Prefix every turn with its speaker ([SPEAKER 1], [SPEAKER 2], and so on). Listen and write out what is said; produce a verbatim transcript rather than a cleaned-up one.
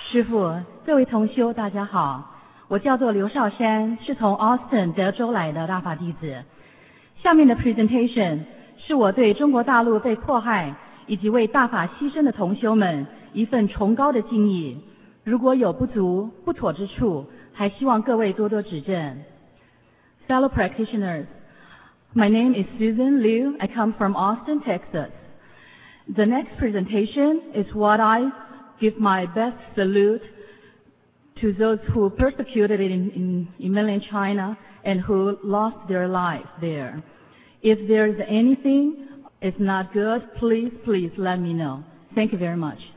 [SPEAKER 1] 师父，各位同修，大家好，我叫做刘少山，是从 Austin 德州来的大法弟子。下面的 presentation 是我对中国大陆被迫害以及为大法牺牲的同修们一份崇高的敬意。如果有不足、不妥之处，还希望各位多多指正。Fellow practitioners, my name is Susan Liu. I come from Austin, Texas. The next presentation is what I give my best salute to those who persecuted in, in, in mainland China and who lost their lives there. If there's anything is not good, please, please let me know. Thank you very much.